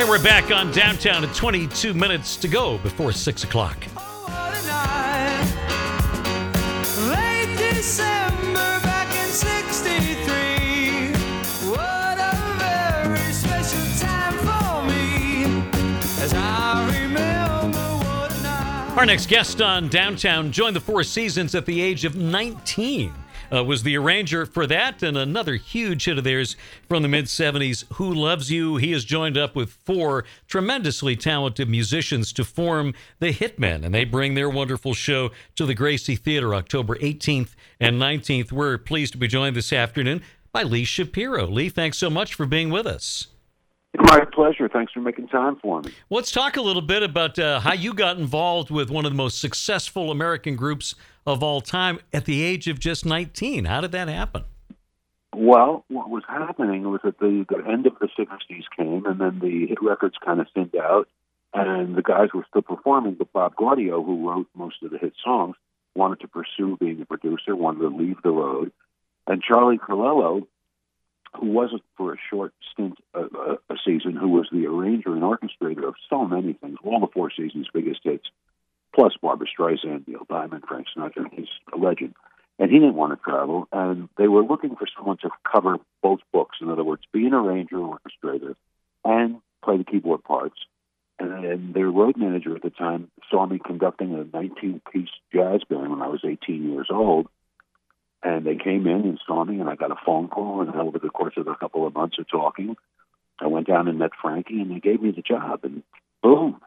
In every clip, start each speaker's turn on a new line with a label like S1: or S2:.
S1: we're back on Downtown at 22 minutes to go before 6 o'clock.
S2: Oh, what a night. Late December back in 63. What a very special time for me. As I remember what a night.
S1: Our next guest on Downtown joined the Four Seasons at the age of 19. Was the arranger for that, and another huge hit of theirs from the mid-'70s, Who Loves You? He has joined up with four tremendously talented musicians to form the Hitmen, and they bring their wonderful show to the Gracie Theater October 18th and 19th. We're pleased to be joined this afternoon by Lee Shapiro. Lee, thanks so much for being with us.
S3: My pleasure. Thanks for making time for me.
S1: Let's talk a little bit about how you got involved with one of the most successful American groups of all time at the age of just 19. How did that happen?
S3: Well, what was happening was that the end of the 60s came, and then the hit records kind of thinned out, and the guys were still performing, but Bob Gaudio, who wrote most of the hit songs, wanted to pursue being a producer, wanted to leave the road, and Charlie Carlello, who wasn't for a short stint a season, who was the arranger and orchestrator of so many things, all the Four Seasons' biggest hits, plus Barbra Streisand, Neil Diamond, Frank Sinatra, he's a legend. And he didn't want to travel, and they were looking for someone to cover both books. In other words, be an arranger, orchestrator, and play the keyboard parts. And their road manager at the time saw me conducting a 19-piece jazz band when I was 18 years old. And they came in and saw me, and I got a phone call, and over the course of a couple of months of talking, I went down and met Frankie, and they gave me the job, and boom.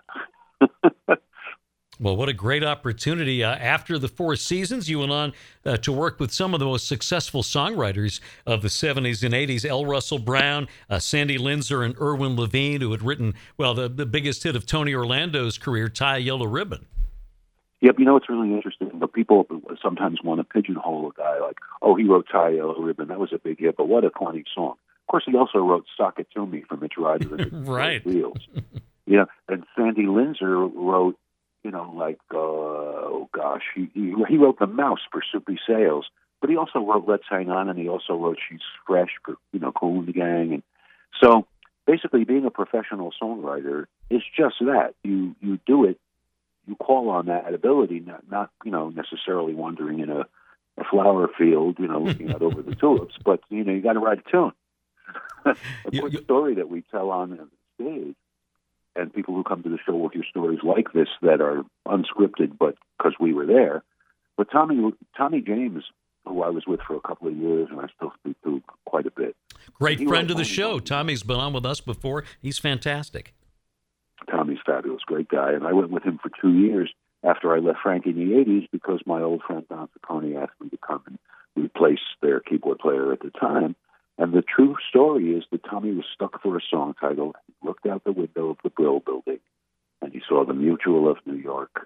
S1: Well, what a great opportunity. After the Four Seasons, you went on to work with some of the most successful songwriters of the 70s and 80s, L. Russell Brown, Sandy Linzer, and Irwin Levine, who had written, well, the biggest hit of Tony Orlando's career, Tie a Yellow Ribbon.
S3: Yep, you know, it's really interesting. But people sometimes want to pigeonhole a guy like, oh, he wrote Tie a Yellow Ribbon. That was a big hit, but what a corny song. Of course, he also wrote Sock It To Me from Mitch Ryder and
S1: Right.
S3: Wheels. You know, and Sandy Linzer wrote, you know, like, oh gosh, he wrote The Mouse for Soupy Sales, but he also wrote Let's Hang On, and he also wrote She's Fresh for, you know, Kool and the Gang. And so basically being a professional songwriter is just that. You do it, you call on that ability, not you know, necessarily wandering in a flower field, you know, looking out over the tulips, but, you know, you got to write a tune. A quick story that we tell on the stage, and people who come to the show will hear stories like this that are unscripted, but because we were there. But Tommy James, who I was with for a couple of years, and I still speak to quite a bit.
S1: Great friend of the show. Tommy's been on with us before. He's fantastic.
S3: Tommy's fabulous, great guy. And I went with him for 2 years after I left Frankie in the 80s because my old friend Don Ciccone asked me to come and replace their keyboard player at the time. And the true story is that Tommy was stuck for a song title. He looked out the window of the Brill Building, and he saw the Mutual of New York,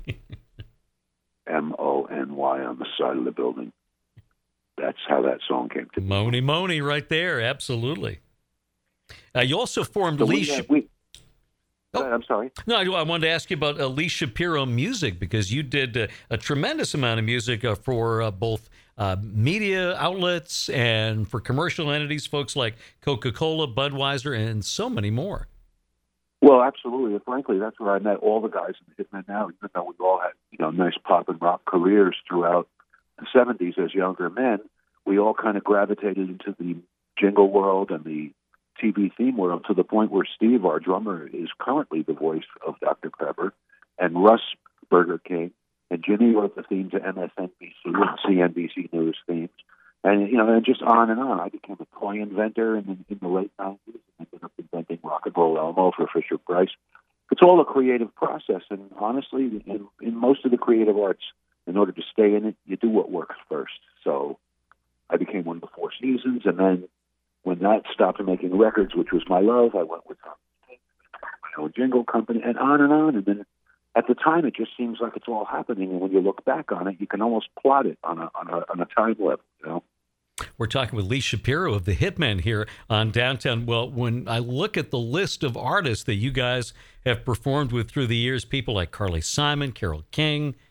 S3: M-O-N-Y, on the side of the building. That's how that song came to be.
S1: Mony right there, absolutely. You also formed
S3: So
S1: Lee...
S3: I'm sorry.
S1: No, I wanted to ask you about Lee Shapiro Music, because you did a tremendous amount of music for both media outlets and for commercial entities, folks like Coca-Cola, Budweiser, and so many more.
S3: Well, absolutely. And frankly, that's where I met all the guys in the Hitmen now, even though we all had, you know, nice pop and rock careers throughout the 70s as younger men. We all kind of gravitated into the jingle world and the TV theme world to the point where Steve, our drummer, is currently the voice of Dr. Pepper, and Russ, Burger King, and Jimmy wrote the theme to MSNBC and CNBC News themes, and, you know, and just on and on. I became a toy inventor in the late 90s, and ended up inventing Rock and Roll Elmo for Fisher Price. It's all a creative process, and honestly, in most of the creative arts, in order to stay in it, you do what works first. So I became one of the Four Seasons, and then when that stopped making records, which was my love, I went with my own jingle company, and on and on. And then at the time, it just seems like it's all happening. And when you look back on it, you can almost plot it on a time level, you know?
S1: We're talking with Lee Shapiro of the Hitmen here on Downtown. Well, when I look at the list of artists that you guys have performed with through the years, people like Carly Simon, Carole King,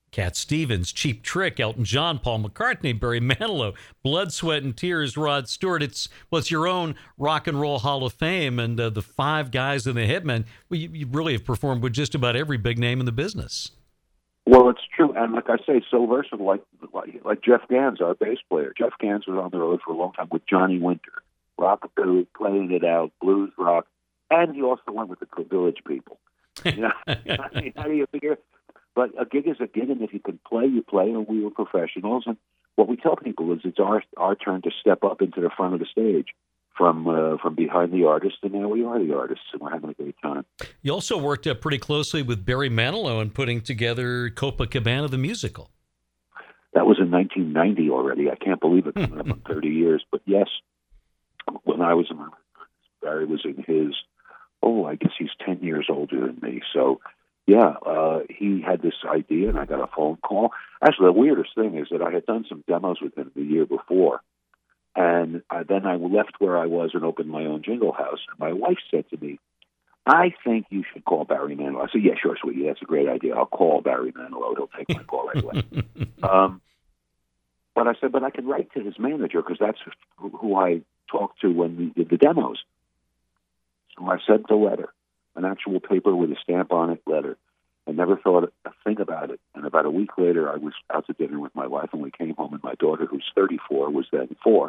S1: Cat Stevens, Cheap Trick, Elton John, Paul McCartney, Barry Manilow, Blood, Sweat, and Tears, Rod Stewart. It's your own Rock and Roll Hall of Fame, and the five guys in the Hitmen. Well, you really have performed with just about every big name in the business.
S3: Well, it's true, and like I say, so versatile. Like Jeff Gans, our bass player. Jeff Gans was on the road for a long time with Johnny Winter, rockabilly, playing it out, blues rock, and he also went with the Village People. You know, I mean, how do you figure? But a gig is a gig, and if you can play, you play, and we were professionals. And what we tell people is it's our turn to step up into the front of the stage from behind the artist, and now we are the artists, and we're having a great time.
S1: You also worked pretty closely with Barry Manilow in putting together Copacabana the musical.
S3: That was in 1990 already. I can't believe it, coming up on 30 years. But yes, when I was in my Barry was in his, I guess he's 10 years older than me, so... Yeah, he had this idea, and I got a phone call. Actually, the weirdest thing is that I had done some demos with him the year before, and then I left where I was and opened my own jingle house. And my wife said to me, I think you should call Barry Manilow. I said, yeah, sure, sweetie, that's a great idea. I'll call Barry Manilow. He'll take my call right away. But I said, but I can write to his manager because that's who I talked to when we did the demos. So I sent the letter. An actual paper with a stamp on it, letter. I never thought a thing about it. And about a week later, I was out to dinner with my wife, and we came home, and my daughter, who's 34, was then 4.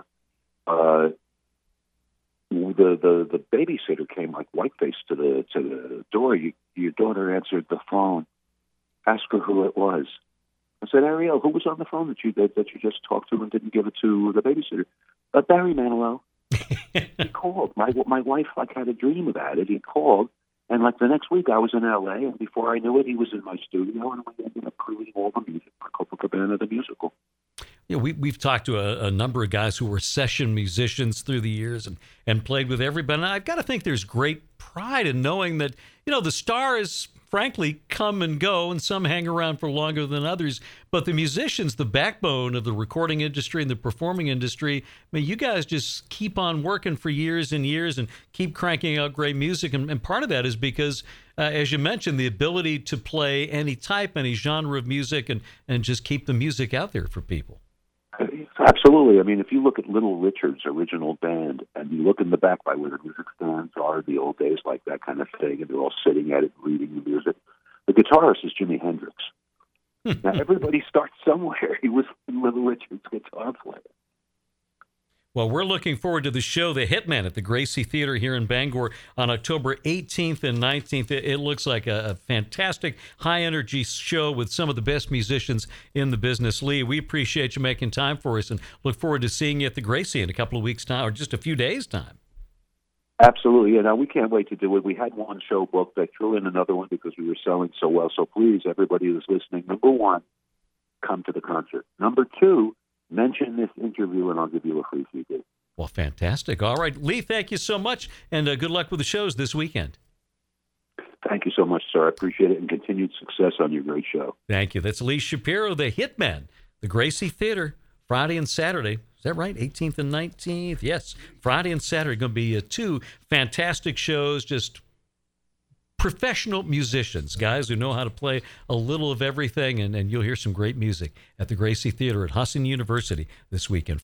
S3: The babysitter came like white-faced to the door. Your daughter answered the phone. Ask her who it was. I said, Ariel, who was on the phone that you just talked to and didn't give it to the babysitter? Barry Manilow. He called. My wife had a dream about it. He called. And the next week, I was in L.A., and before I knew it, he was in my studio, and we ended up creating all the music for Copacabana, the musical.
S1: Yeah, we've talked to a number of guys who were session musicians through the years and played with everybody. And I've got to think there's great pride in knowing that, the stars, frankly, come and go, and some hang around for longer than others. But the musicians, the backbone of the recording industry and the performing industry, you guys just keep on working for years and years and keep cranking out great music. And part of that is because, as you mentioned, the ability to play any type, any genre of music and just keep the music out there for people.
S3: Absolutely. I mean, if you look at Little Richard's original band, and you look in the back by where the music stands are, the old days, like that kind of thing, and they're all sitting at it reading the music, the guitarist is Jimi Hendrix. Now, everybody starts somewhere. He was Little Richard's guitar player.
S1: Well, we're looking forward to the show, The Hitmen, at the Gracie Theater here in Bangor on October 18th and 19th. It looks like a fantastic, high-energy show with some of the best musicians in the business. Lee, we appreciate you making time for us and look forward to seeing you at the Gracie in a couple of weeks' time, or just a few days' time.
S3: Absolutely. Yeah, we can't wait to do it. We had one show booked. I threw in another one because we were selling so well. So please, everybody who's listening, number 1, come to the concert. Number 2, mention this interview, and I'll give you a free CD.
S1: Well, fantastic. All right, Lee, thank you so much, and good luck with the shows this weekend.
S3: Thank you so much, sir. I appreciate it, and continued success on your great show.
S1: Thank you. That's Lee Shapiro, The Hitmen, the Gracie Theater, Friday and Saturday. Is that right? 18th and 19th? Yes, Friday and Saturday. Going to be 2 fantastic shows, just professional musicians, guys who know how to play a little of everything, and you'll hear some great music at the Gracie Theater at Husson University this weekend.